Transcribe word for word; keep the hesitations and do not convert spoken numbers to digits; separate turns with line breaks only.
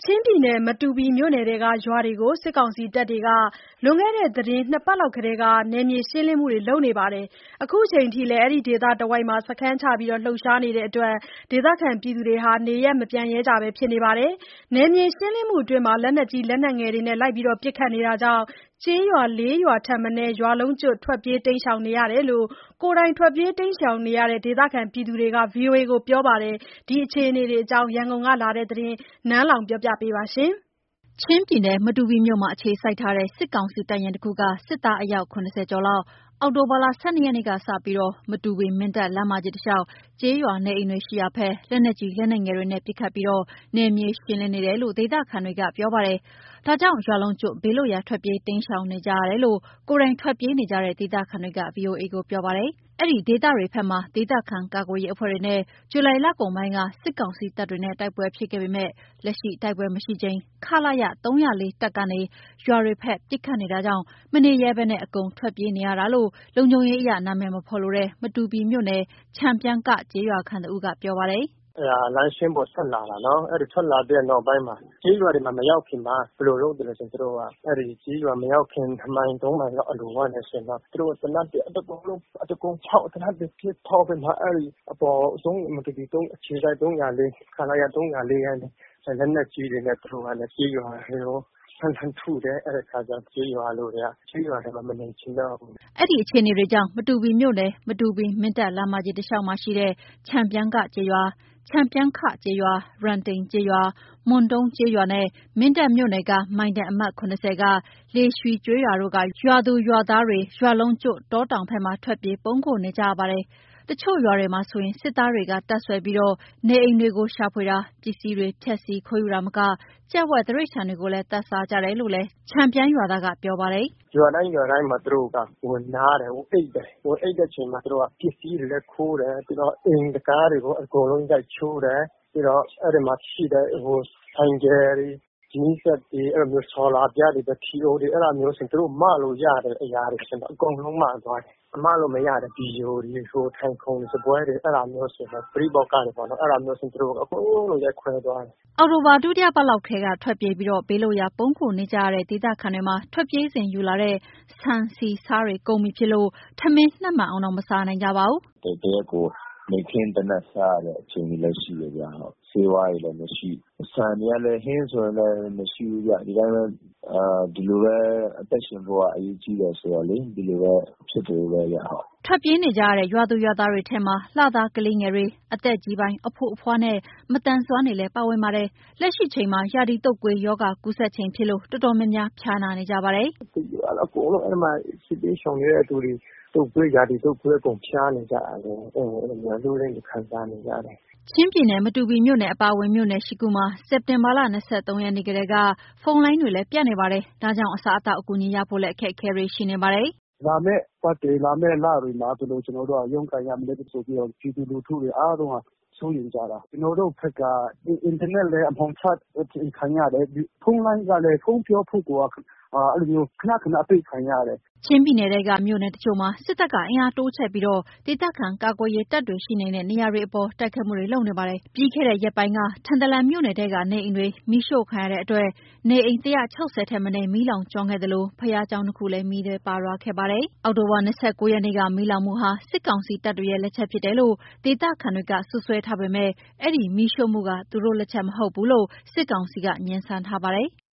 ချင်းပြည်နယ်မတူပီမြို့နယ်ထဲကရွာတွေကိုစစ်ကောင်စီတပ်တွေကလွန်ခဲ့တဲ့သီတင်းနှစ်ပတ်လောက်ကတည်းကနယ်မြေရှင်းလင်းမှုတွေလုပ်နေပါတယ်။အခုချိန်ထိလည်းအဲဒီဒေသတဝိုက်မှာစခန်းချလှုပ်ရှားနေတဲ့အတွက်ဒေသခံပြည်သူတွေနေရပ်မပြန်ရဲကြဘဲဖြစ်နေပါတယ်။နယ်မြေရှင်းလင်းမှုအတွင်းလက်နက်ကြီးလက်နက်ငယ်တွေနဲ့လိုက်လံပစ်ခတ်နေတာကြောင့်ကျေးရွာလေးရွာထက်မနည်းရွာလုံးကျွတ်ထွက်ပြေးတိမ်းရှောင်နေရတယ်လို့ကိုယ်တိုင်ထွက်ပြေးတိမ်းရှောင်နေရတဲ့ဒေသခံပြည်သူတွေက ဗွီအိုအေကိုပြောပါတယ်။ဒီအခြေအနေတွေအကြောင်းရန်ကုန်ကလာတဲ့သတင်းနန်းလောင်ဝ်ကပြောပြပေးပါမယ်။
ချင်းပြည်နယ်မတူပီမြို့မှာအခြေစိုက်ထားတဲ့စစ်ကောင်စီတပ်ရင်းတခုကစစ်သားအယောက် ၇၀ ကျော်လောက်အောက်တိုဘာလ ၁၂ ရက်နေ့ကစပြီးမတူပီ-မင်းတပ်လမ်းမကြီးတလျှောက်ကျေးရွာနေအိမ်တွေရှိရာဘက်လက်နက်ကြီးလက်နက်ငယ်တွေနဲ့ပစ်ခတ်ပြီးနယ်မြေရှင်းလင်းနေတယ်လို့ဒေသခံတွေကပြောပါတယ်။ဒါကြောင့်ရွာလုံးကျွတ်ဘေးလွတ်ရာထွက်ပြေးတိမ်းရှောင်နေကြရတယ်လို့ကိုယ်တိုင်ထွက်ပြေးနေကြတဲ့ဒေသခံတွေက ဗွီအိုအေကိုပြောပါတယ်။အဲဒီဒေသတွေဘက်မှာဒေသခံကာကွယ်ရေးအဖွဲ့တွေနဲ့ဇူလိုင်လကုန်ပိုင်းကစစ်ကောင်စီတပ်တွေနဲ့တိုက်ပွဲဖြစ်ခဲ့ပေမဲ့လက်ရှိတိုက်ပွဲမရှိချိန်ခလရ ၃၀၄ တပ်ကနေရွာတွေဘက်ပစ်ခတ်နေတာကြောင့်မနေရဲဘဲအကုန်ထွက်ပြေးနေရတာလို့လုံခြုံရေးအရနာမည်မဖော်လိုတဲ့မတူပီမြို့နယ်ချံပျန်းကကျေးရွာခံတဦးကပြောပါတယ်။
"လမ်းရှင်းဖို့ထွက်လာတာနော်။အဲဒီထွက်လာပြီးနောက်ပိုင်းမှာကျေးရွာတွေမှာမရောက်ခင်မှာဘယ်လိုလုပ်သလဲဆိုရင်သူတို့ကအဲဒီကျေးရွာမရောက်ခင်နှစ်မိုင်သုံးမိုင်လောက်အလိုကနေဆိုရင်တော့သူတို့သေနတ်တွေအကုန်လုံးအကုန်ဖောက်သေနတ်တွေပစ်ဖောက်ပြီးမှအဲဒီအပေါ်ဆုံးမတူပီအခြေစိုက်၃၀၄ခလရ၃၀၄ကနေလက်နက်ကြီးတွေနဲ့သူတို့ကလည်းကျေးရွာတွေကိုဆန်းဆန်းထုတယ်အဲဒီခါကျကျေးရွာလူတွေကကျေးရွာတွေမှာမနေချင်တော့ဘူး
။အဲဒီအခြေအနေတွေကြောင့်မတူပီမြို့နယ်မတူပီ-မင်းတပ်လမ်းမကြီးတလျှောက်မှာရှိတဲ့ချံပျန်းကကျေးရွာချံပျန်းခကျေးရွာရမ်တိန်ကျေးရွာမွန်တုံးကျေးရွာနဲ့မင်းတပ်မြို့နယ်ကမိုင်တိုင်အမှတ် ၇၀ ကလေရွှီကျေးရွာတို့ကရွာသူရွာသားတွေရွာလုံးကျွတ်တောတောင်ဘက်မှာထွက်ပြေးပုန်းခိုနေကြရပါတယ်။တချို့ရွာတွေမှာဆိုရင်စစ်သားတွေကတပ်စွဲပြီးနေအိမ်တွေကိုရှာဖွေတာပစ္စည်းတွေဖျက်ဆီးခိုးယူတာမကကြက်ဝက်တိရစ္ဆာန်တွေကိုလည်းသတ်စားကြတယ်လို့လည်းချံပျန်းရွာသားကပြောပါတယ်
။"ရွာတိုင်းရွာတိုင်းမှာသူတို့ကဝင်နားတယ်ဝင်အိပ်တယ်ဝင်အိပ်တဲ့အချိန်မှာသူတို့ကပစ္စည်းတွေလည်းခိုးတယ်ပြီးတော့အိမ်တံခါးတွေကိုအကုန်လုံးရိုက်ချိုးတယ်ပြီးတော့အဲဒီမှာရှိတဲ့ဆိုင်ကယ်တွေဂျီးစက်တွေအဲလိုမျိုးဆော်လာပြားတွေဘီထီအိုတွေအဲလိုမျိုးဆိုသူတို့မလို့ရတဲ့အရာတွေဆိုတော့အကုန်လုံးမသွားတယ်။မလို့မရတဲ့ဗီဒီယိုတွေထိုင်ခုံစပွဲတွေအဲလိုမျိုးဆိုတော့ပရိဘောဂတွေပေါ့နော်အဲလိုမျိုးဆိုသူတို့အကုန်လုံးရိုက်ခွဲသွားတယ်
။အောက်တိုဘာဒုတိယပတ်လောက်ကတည်းကထွက်ပြေးပြီးဘေးလွတ်ရာပုန်းခိုနေကြရတဲ့ဒေသခံတွေမှာထွက်ပြေးစဉ်ယူလာတဲ့ဆန်ဆီဆားတွေကုန်ပြီဖြစ်လို့ထမင်းနှစ်မှန်အောင်တောင်မစားနိုင်ကြပါဘူး
။"တရက်ကိုနေ့ခင်းတနပ်စားရတဲ့အချိန်တွေလည်းရှိတယ်ဗျ။ဆေးဝါးတွေလည်းမရှိဆန်တွေကလည်းဟင်းဆိုရင်လည်းမရှိဘူးဗျ။ဒီတိုင်းပဲဒီလိုပဲအသက်ရှင်ဖို့ကအရေးကြီးတယ်ဆိုတော့လေဒီလိုပဲဖြစ်တယ်ပဲဗျ
။ထွက်ပြေးနေကြရတဲ့ရွာသူရွာသားတွေထဲမှာလှသားကလေးငယ်တွေအသက်ကြီးပိုင်းအဖိုးအဖွားနဲ့မသန်စွမ်းတွေလည်းပါဝင်ပါတယ်။လက်ရှိချိန်မှာရာသီတုပ်ကွေးရောဂါကူးစက်ချိန်ဖြစ်လို့တော်တော်များများဖျားနာနေကြပါတယ်
။"အကုန်လုံးအဲဒီမှာစစ်ဘေးရှောင်နေတဲ့သူတွေတုပ်ကွေးရာသီတုပ်ကွေးအကုန်ဖျားနေကြတယ်အဲလိုမျိုးလူတွေခံစားနေကြတယ်
။ချင်းပြည်နယ်မတူပီမြို့နယ်အပါအဝင်မြို့နယ်၈ခုမှာစက်တင်ဘာလ ၂၃ ရက်နေ့ကတည်းကဖုန်းလိုင်းတွေလည်းပြတ်နေပါတယ်။ဒါကြောင့်အစားအသောက်အကူအညီရဖို့လည်းအခက်အခဲတွေရှိနေပါတယ်
။"လာမယ့်ပတ်တွေလာမယ့်လတွေမှာဘယ်လိုကျနော်တို့ကရုန်းကန်ရမလဲဆိုပြီးတော့ပြည်သူလူထုတွေအားလုံးကစိုးရိမ်ကြတာ။ကျနော်တို့ဘက်ကအင်တာနက်လည်းအမှောင်ချခံရတယ်ဖုန်းလိုင်းကလည်းဖုန်းပြောဖို့ကိုအဲလိုမျိုးခဏခဏအပိတ်ခံရတယ်
။ချင်းပြည်နယ်ထဲကမြို့နယ်တချို့မှာစစ်တပ်ကအင်အားတိုးချဲ့ပြီးဒေသခံကာကွယ်ရေးတပ်တွေရှိနေတဲ့နေရာတွေအပေါ်တိုက်ခိုက်မှုတွေလုပ်နေပါတယ်။ပြီးခဲ့တဲ့ရက်ပိုင်းကထန်တလန်မြို့နယ်ထဲကနေအိမ်တွေမီးရှို့ခံရတဲ့အတွက်နေအိမ် ၁၆၀ ထက်မနည်းမီးလောင်ကျွမ်းခဲ့သလိုဘုရားကျောင်းနှစ်ခုလည်းမီးထဲပါသွားခဲ့ပါတယ်။အောက်တိုဘာ ၂၉ ရက်နေ့ကမီးလောင်မှုဟာစစ်ကောင်စီတပ်တွေရဲ့လက်ချက်ဖြစ်တယ်လို့ဒေသခံတွေကစွပ်စွဲထားပေမဲ့အဲဒီမီးရှို့မှုကသူတို့လက်ချက်မဟုတ်ဘူးလို့စစ်ကောင်စီကငြင်းဆန်ထားပါတယ်။